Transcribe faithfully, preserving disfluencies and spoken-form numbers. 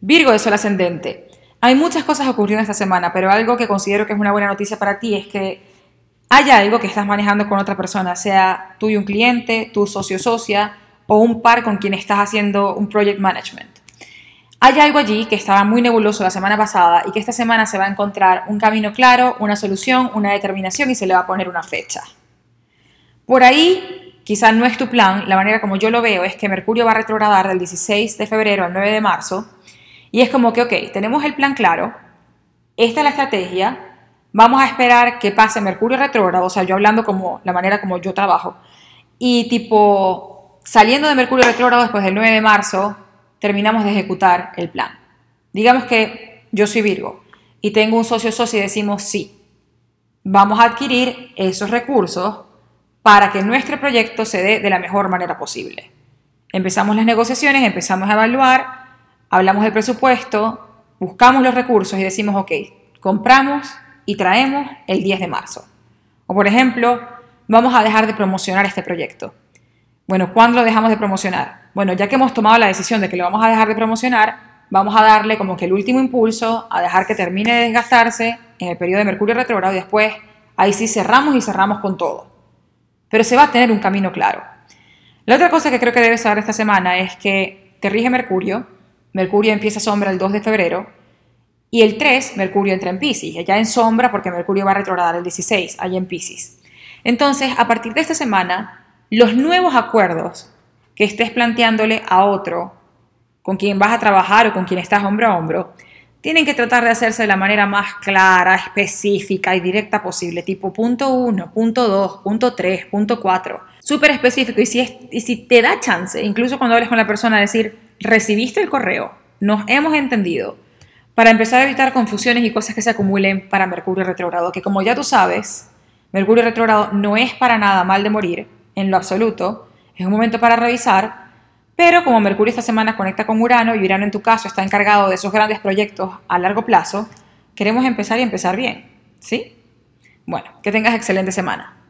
Virgo de Sol ascendente. Hay muchas cosas ocurriendo esta semana, pero algo que considero que es una buena noticia para ti es que hay algo que estás manejando con otra persona, sea tú y un cliente, tu socio o socia, o un par con quien estás haciendo un project management. Hay algo allí que estaba muy nebuloso la semana pasada y que esta semana se va a encontrar un camino claro, una solución, una determinación y se le va a poner una fecha. Por ahí, quizás no es tu plan, la manera como yo lo veo es que Mercurio va a retrogradar del dieciséis de febrero al nueve de marzo y es como que, ok, tenemos el plan claro, esta es la estrategia, vamos a esperar que pase Mercurio retrógrado, o sea, yo hablando como la manera como yo trabajo, y tipo, saliendo de Mercurio retrógrado después del nueve de marzo, terminamos de ejecutar el plan. Digamos que yo soy Virgo y tengo un socio socio y decimos sí, vamos a adquirir esos recursos para que nuestro proyecto se dé de la mejor manera posible. Empezamos las negociaciones, empezamos a evaluar, hablamos del presupuesto, buscamos los recursos y decimos, ok, compramos y traemos el diez de marzo. O por ejemplo, vamos a dejar de promocionar este proyecto. Bueno, ¿cuándo lo dejamos de promocionar? Bueno, ya que hemos tomado la decisión de que lo vamos a dejar de promocionar, vamos a darle como que el último impulso, a dejar que termine de desgastarse en el periodo de Mercurio retrógrado y después ahí sí cerramos y cerramos con todo. Pero se va a tener un camino claro. La otra cosa que creo que debes saber esta semana es que te rige Mercurio. Mercurio empieza sombra el dos de febrero y el tres, Mercurio entra en Piscis, allá en sombra porque Mercurio va a retrogradar el dieciséis, allá en Piscis. Entonces, a partir de esta semana, los nuevos acuerdos que estés planteándole a otro, con quien vas a trabajar o con quien estás hombro a hombro, tienen que tratar de hacerse de la manera más clara, específica y directa posible, tipo punto uno, punto dos, punto tres, punto cuatro, súper específico. Y si, es, y si te da chance, incluso cuando hables con la persona, decir, recibiste el correo, nos hemos entendido, para empezar a evitar confusiones y cosas que se acumulen para Mercurio retrógrado, que como ya tú sabes, Mercurio retrógrado no es para nada mal de morir, en lo absoluto, es un momento para revisar. Pero como Mercurio esta semana conecta con Urano y Urano en tu caso está encargado de esos grandes proyectos a largo plazo, queremos empezar y empezar bien, ¿sí? Bueno, que tengas excelente semana.